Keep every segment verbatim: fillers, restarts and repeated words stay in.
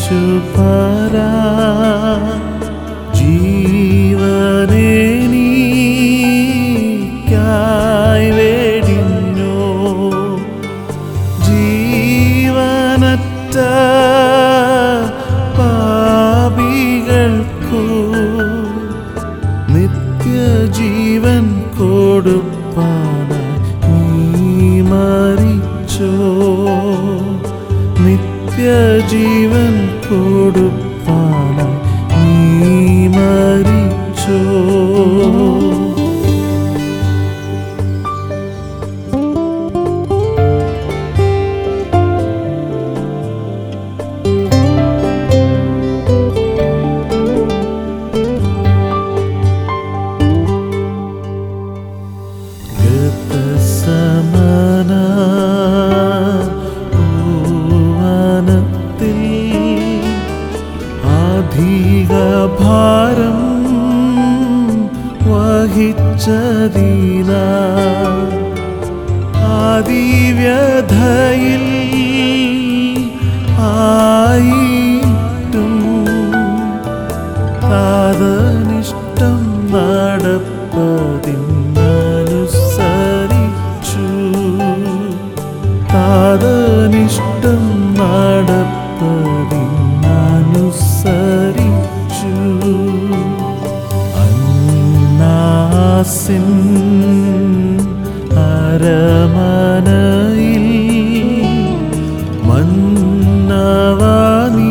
മരിച്ചു പരാ ജീവനെ നീക്കായി വെടിഞ്ഞോ ജീവനറ്റ പാപികൾക്കു നിത്യജീവൻ കൊടുപ്പാനായി നീ മരിച്ചോ നിത്യജീവൻ കൊടുപ്പാനായി നീ മരിച്ചോ ഭാരം വഹിച്ചതിന ആദിവ്യഥയിൽ ആയിട്ടും താതനിഷ്ടം നടപ്പതിനനുസരിച്ചു താതനിഷ്ടം നടപ്പതിനനുസരിച്ചു അന്നാസിൻ അരമനയിൽ മന്നവാ നീ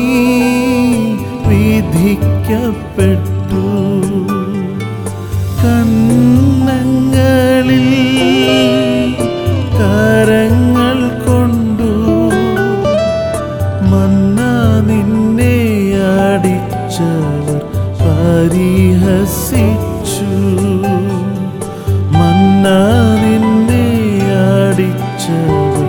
വിധിക്കപ്പെട്ടു കന്നങ്ങളിൽ കരങ്ങൾ കൊണ്ടു മന്ന നിന്നെ അടിച്ചവർ പരിഹസിച്ചു മന്ന നിന്നെ അടിച്ചവർ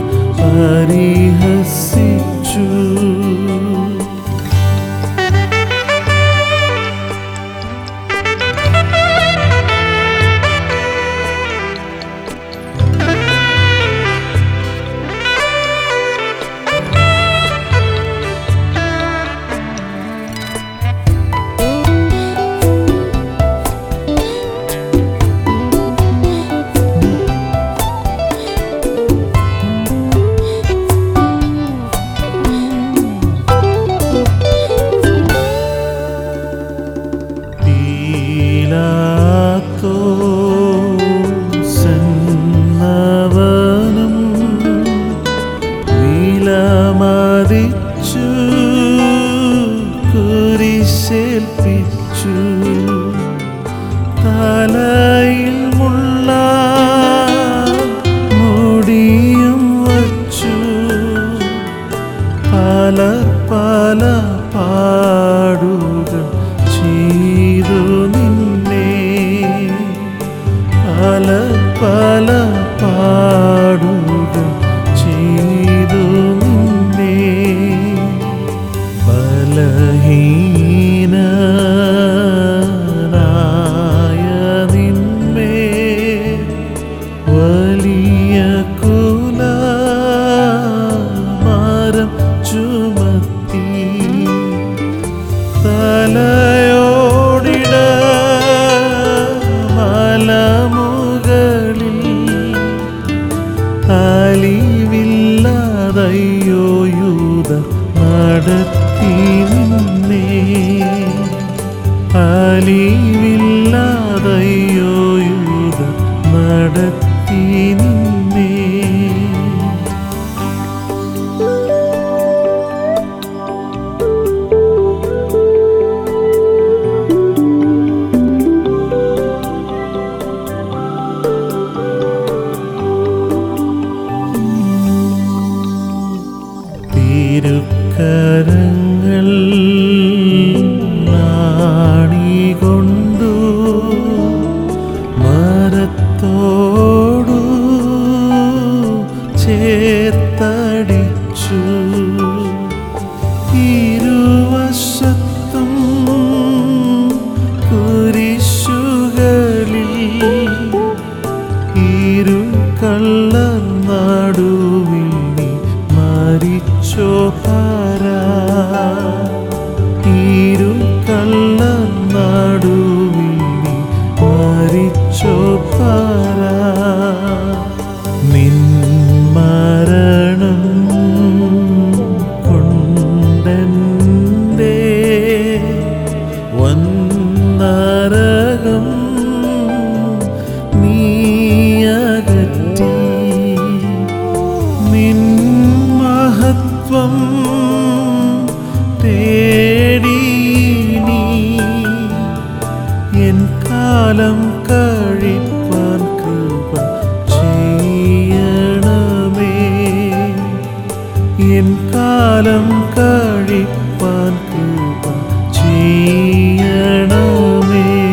പരിഹസിച്ചു ും വിലമതിച്ചു കുരിശേൽപ്പിച്ചു തലയിൽ മുള്ള മുടിയും വച്ചു പല പല പാടുകൾ ചെയ്തു നിന്നെ പല പല പാടുകൾ ചെയ്തു നിന്നെ ബലഹീനനായ നിന്മേ വലിയ കുലമരം ചുമത്തി തലയോടിട മലമുകളിൽ അലിവില്ലാതയ്യോ യൂദ നടത്തി നിന്നെ അലിവില്ലാതയ്യോ യൂദ നടത്തി നിന്നെ തിരുക്കരങ്ങൾ നാണികൊണ്ടു മരത്തോടു ചേർത്തടിച്ചു ഇരുവശത്തും കുരിശുകളിൽ ഇരു കള്ളർ നടുവിൽ നീ മരിച്ചോ പാരാ തേടി നീ എൻ കാലം കഴിപ്പാൻ കൃപ ചെയ്യണമേ. എൻ കാലം കഴിപ്പാൻ കൃപ ചെയ്യണമേ.